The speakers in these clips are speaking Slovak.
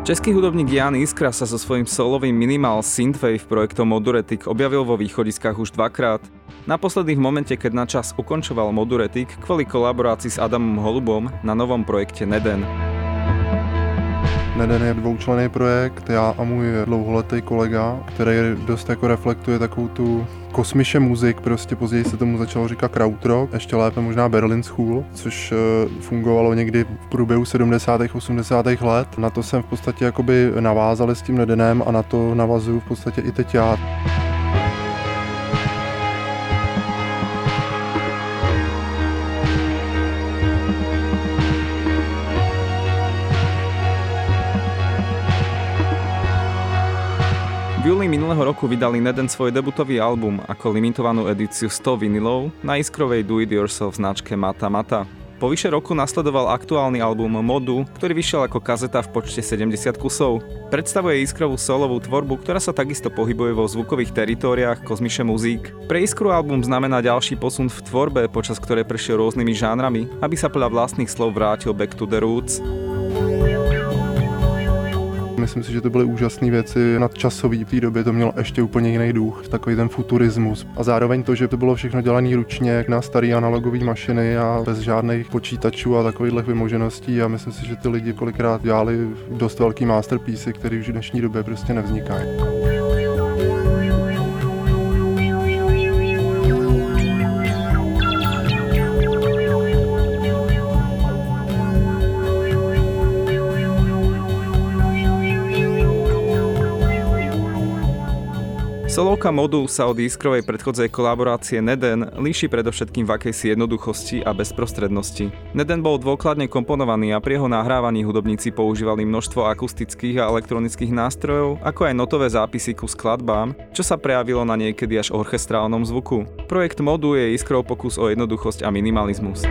Český hudobník Jan Iskra sa so svojím solovým minimal synthwave projektom Moduretic objavil vo východiskách už dvakrát. Naposledy v momente, keď na čas ukončoval Moduretic kvôli kolaborácii s Adamom Holubom na novom projekte Neden. Neden je dvoučlenný projekt, já a můj dlouholetý kolega, který dost jako reflektuje takovou tu kosmiše muzik, prostě později se tomu začalo říkat krautrock, ještě lépe možná Berlin School, což fungovalo někdy v průběhu 70. 80. let. Na to jsem v podstatě jakoby navázali s tím Nedenem a na to navazuju v podstatě i teď já. V júli minulého roku vydali Neden svoj debutový album ako limitovanú edíciu 100 vinilov na Iskrovej do-it-yourself značke Mata Mata. Po vyše roku nasledoval aktuálny album Modu, ktorý vyšiel ako kazeta v počte 70 kusov. Predstavuje Iskrovú solovú tvorbu, ktorá sa takisto pohybuje vo zvukových teritóriách Kozmiše Muzík. Pre Iskru album znamená ďalší posun v tvorbe, počas ktorej prešiel rôznymi žánrami, aby sa podľa vlastných slov vrátil back to the roots. Myslím si, že to byly úžasné věci, nadčasový, v té době to mělo ještě úplně jiný duch, takový ten futurismus. A zároveň to, že to bylo všechno dělané ručně na staré analogové mašiny a bez žádných počítačů a takových vymožeností a myslím si, že ty lidi kolikrát dělali dost velký masterpiece, které už v dnešní době prostě nevznikají. Solovka Modu sa od Iskrovej predchodzej kolaborácie Neden líši predovšetkým v akejsi jednoduchosti a bezprostrednosti. Neden bol dôkladne komponovaný a pri jeho nahrávaní hudobníci používali množstvo akustických a elektronických nástrojov, ako aj notové zápisy ku skladbám, čo sa prejavilo na niekedy až orchestrálnom zvuku. Projekt Modu je Iskrov pokus o jednoduchosť a minimalizmus.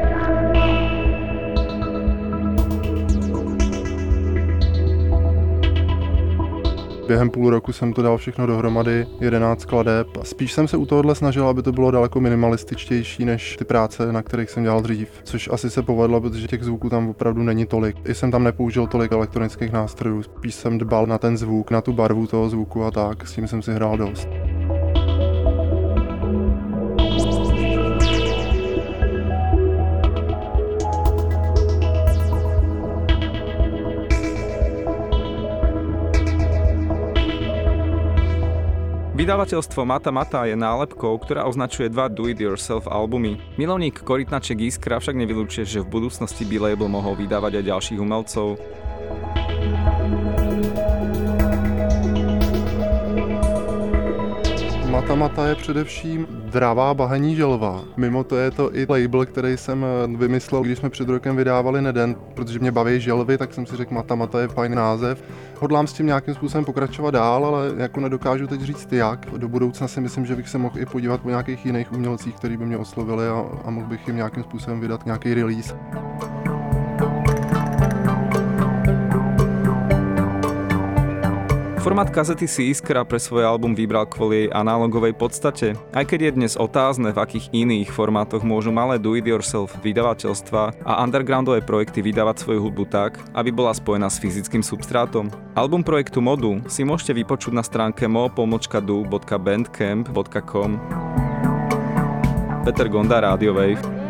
Během půl roku jsem to dal všechno dohromady, 11 skladeb. Spíš jsem se u tohohle snažil, aby to bylo daleko minimalističtější než ty práce, na kterých jsem dělal dřív. Což asi se povedlo, protože těch zvuků tam opravdu není tolik. I jsem tam nepoužil tolik elektronických nástrojů, spíš jsem dbal na ten zvuk, na tu barvu toho zvuku a tak, s tím jsem si hrál dost. Vydavateľstvo Mata Mata je nálepkou, ktorá označuje dva do-it-yourself albumy. Milovník korytnačiek Iskra však nevylučuje, že v budúcnosti by label mohol vydávať aj ďalších umelcov. Mata Mata je především dravá bahenní želva. Mimo to je to i label, který jsem vymyslel, když jsme před rokem vydávali Neden, protože mě baví želvy, tak jsem si řekl Mata Mata je fajn název. Hodlám s tím nějakým způsobem pokračovat dál, ale jako nedokážu teď říct jak. Do budoucna si myslím, že bych se mohl i podívat po nějakých jiných umělcích, kteří by mě oslovili a mohl bych jim nějakým způsobem vydat nějaký release. Formát kazety si Iskra pre svoj album vybral kvôli jej analogovej podstate, aj keď je dnes otázne, v akých iných formátoch môžu malé do-it-yourself vydavateľstva a undergroundové projekty vydávať svoju hudbu tak, aby bola spojená s fyzickým substrátom. Album projektu Modu si môžete vypočuť na stránke mo.du.bandcamp.com. Peter Gonda, Radio Wave.